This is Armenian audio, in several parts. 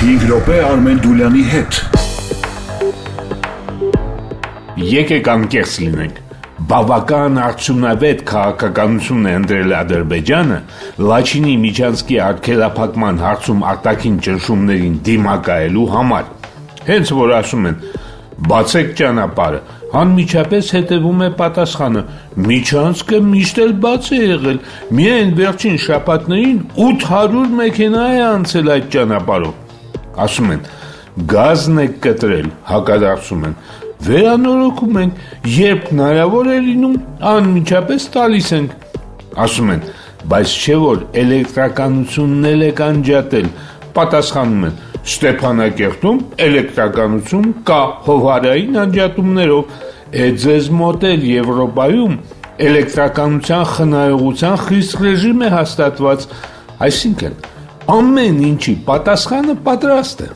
5 րոպե Արմեն Դուլյանի հետ։ Եկեք անկեղծ լինենք։ Բավական արդյունավետ քաղաքականություն է ընտրել Ադրբեջանը Լաչինի միջանցքի արգելափակման հարցում արտաքին ճնշումներին դիմակայելու համար։ Հենց որ ասում են բացեք ճանապարհը, անմիջապես հետևում է պատասխանը. միջանցքը միշտ էլ բաց է եղել, միայն վերջին շաբաթներին 800 մեքենա է անցել այդ ճանապարհով։ Ասում են գազն է կտրել, հակադարձում են վերանորոգում ենք, երբ հնարավոր է լինում, անմիջապես տալիս ենք։ Ասում են, բայց չէ որ էլեկտրականությունն էլ է կանջատել, պատասխանում են Ստեփանակերտում էլեկտրականություն կա հովհարային անջատումներով, ձեզ մոտ էլ Եվրոպայում էլեկտրականության խնայողության խիստ ռեժիմ է հաստատված, այսինքն ամեն ինչի պատասխանը պատրաստ է։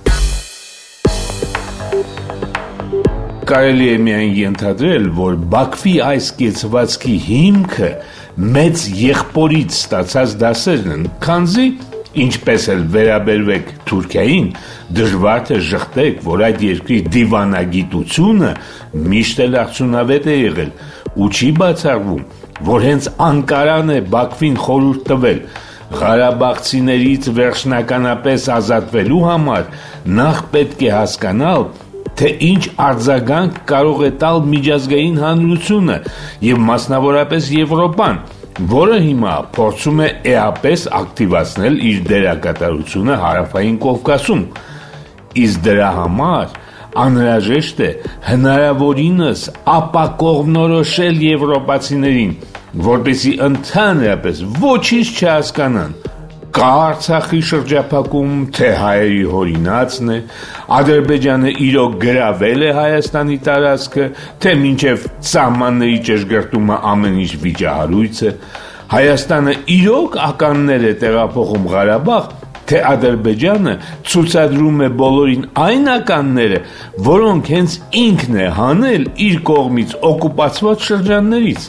Կարելի է միայն ենթադրել, որ Բաքվի այս կեցվածքի հիմքը մեծ եղբորից ստացած դասերն են, քանզի ինչպես էլ վերաբերվեք Թուրքիային, դժվար թե ժխտեք, որ այդ երկրի դիվանագիտությունը միշտ էլ արդյունավետ է եղել, ու չի բացառվում, որ հենց Անկարան է Բաքվին խորհուրդ տվել ղարաբաղցիներից վերջնականապես ազատվելու համար, նախ պետք է հասկանալ, թե ինչ արձագանք կարող է տալ միջազգային հանրությունը եւ մասնավորապես Եվրոպան, որը հիմա փորձում է էապես ակտիվացնել իր դերակատարությունը Հարավային Կովկասում։ Իսկ դրա համար անհրաժեշտ է հնարավորինս ապակողմնորոշել եվրոպացիներին, որպեսզի ընդհանրապես ոչինչ չհասկանան։ Կա Արցախի շրջափակում, թե հայերի հորինածն է, Ադրբեջանը իրոք գրավել է Հայաստանի տարածքը, թե մինչև սահմանների ճշգրտումը ամեն ինչ վիճահարույց է, Հայաստանը իրոք ականներ է տեղափոխում Ղարաբաղ, թե Ադրբեջանը ցուցադրում է բոլորին այն ականները, որոնք հենց ինքն է հանել իր կողմից օկուպացված շրջաններից։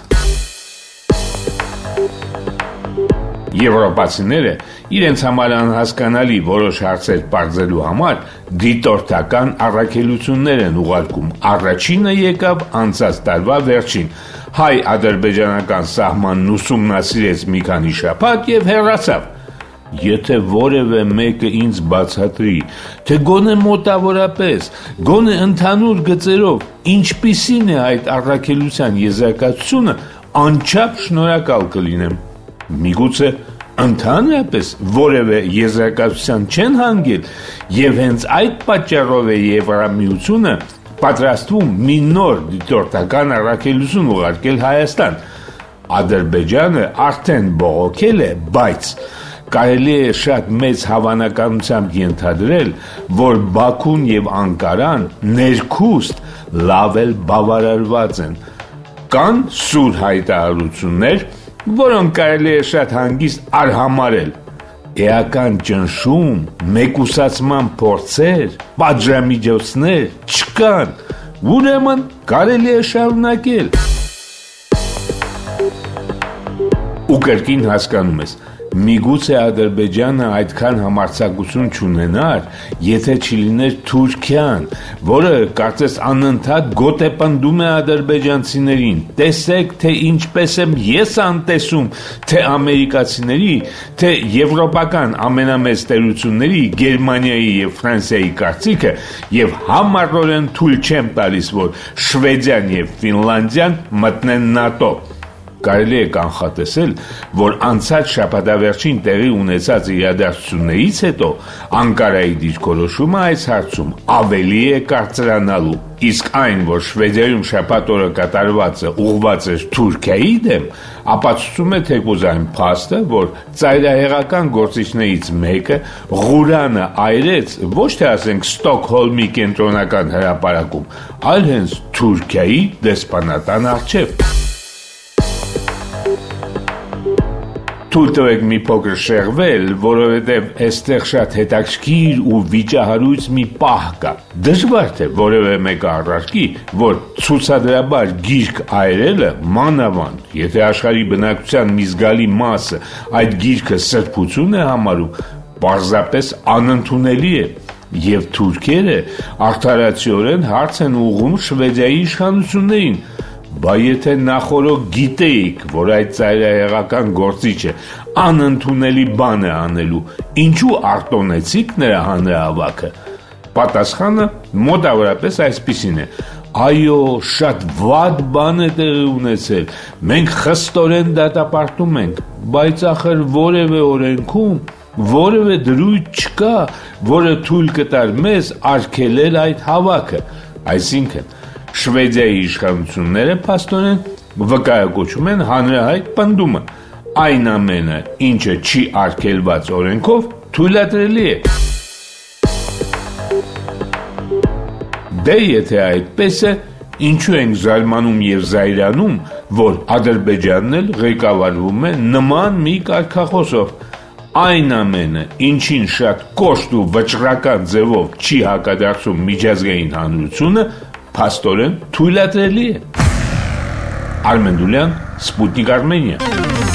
Եվրոպացիները իրենց համար անհասկանալի որոշ հարցեր պարզելու համար դիտորդական առաքելություններ են ուղարկում։ Առաջինը եկավ անցած տարվա վերջին, հայ-ադրբեջանական սահմանն ուսումնասիրեց մի քանի շաբաթ եւ հեռացավ։ Եթե որևէ մեկը ինձ բացատրի, թե գոնե մոտավորապես, գոնե ընդհանուր գծերով, ինչպիսին է այդ առաքելության եզրակացությունը, անչափ շնորհակալ կլինեմ։ Միգուցե ընդհանրապես որևէ եզրակացության չեն հանգել եւ հենց այդ պատճառով է Եվրամիությունը պատրաստվում մի նոր դիտորդական առաքելություն ուղարկել Հայաստան։ Ադրբեջանը արդեն բողոքել է, բայց կարելի է շատ մեծ հավանականությամբ ենթադրել, որ Բաքուն եւ Անկարան ներքուստ լավ էլ բավարարված են։ Կան սուր հայտարարություններ, որոնք կարելի է շատ հանգիստ արհամարել։ Էական ճնշում, մեկուսացման փորձեր, պատժամիջոցներ չկան, ուրեմն կարելի է շարունակել։ Ու կրկին հասկանում ես, միգուցե Ադրբեջանը այդքան համարձակություն չունենար, եթե չլիներ Թուրքիան, որը կարծես անընդհատ գոտեպնդում է ադրբեջանցիներին։ Տեսեք, թե ինչպես եմ ես անտեսում, թե ամերիկացիների, թե եվրոպական ամենամեծ տերությունների, Գերմանիայի եւ Ֆրանսիայի կարծիքը, եւ համառորեն թույլ չեմ տալիս, որ Շվեդիան եւ Ֆինլանդիան մտնեն ՆԱՏՕ։ Կարելի է կանխատեսել, որ անցած շաբաթավերջին տեղի ունեցած իրադարձություններից հետո Անկարայի դիրքորոշումը այս հարցում ավելի է կարծրանալու, իսկ այն, որ Շվեդիայում շաբաթ օրը կատարվածը ուղղված էր Թուրքիայի դեմ, ապացուցում է թեկուզ այն փաստը, որ ծայրահեղական գործիչներից մեկը Ղուրանը այրեց ոչ թե ասենք Ստոկհոլմի կենտրոնական հրապարակում, այլ հենց Թուրքիայի դեսպանատան առջև։ Թույլ տվեք մի փոքր շեղվել, որովհետև այստեղ շատ հետաքրքիր ու վիճահարույց մի պահ կա։ Դժվար թե որևէ մեկը առարկի, որ ցուցադրաբար գիրք այրելը մանավանդ, եթե աշխարհի բնակչության մի զգալի մասը այդ գիրքը սրբություն է համարում, պարզապես անընդունելի է։ Եվ թուրքերը արդարացիորեն հարց են ուղղում Շվեդիայի իշխանություններին, բա եթե նախորդ գիտեիք, որ այդ ծայրահեղական գործիչը անընդունելի բան է անելու, ինչու արտոնեցիք նրա հանրահավաքը։ Պատասխանը մոտավորապես այսպիսին է. այո, շատ վատ բան է տեղի ունեցել, մենք խստորեն դատապարտում ենք, բայց ախր որևէ օրենքում որևէ դրույթ չկա, որը թույլ կտար մեզ արգելել այդ հավաքը։ Այսինքն, Շվեդիայի իշխանությունները փաստորեն վկայակոչում են հանրահայտ պնդումը. այն ամենը, ինչը չի արգելված օրենքով, թույլատրելի է։ Դե եթե այդպես է, ինչու ենք զարմանում եւ զայրանում, որ Ադրբեջանն էլ ղեկավարվում է նման մի կարգախոսով։ Այն ամենը, ինչին շատ կոշտ ու վճռական ձևով չի հակադարձում միջազգային հանրությունը, փաստորեն թույլատրելի է։ Արմեն Դուլյան, Սպուտնիկ Արմենիա։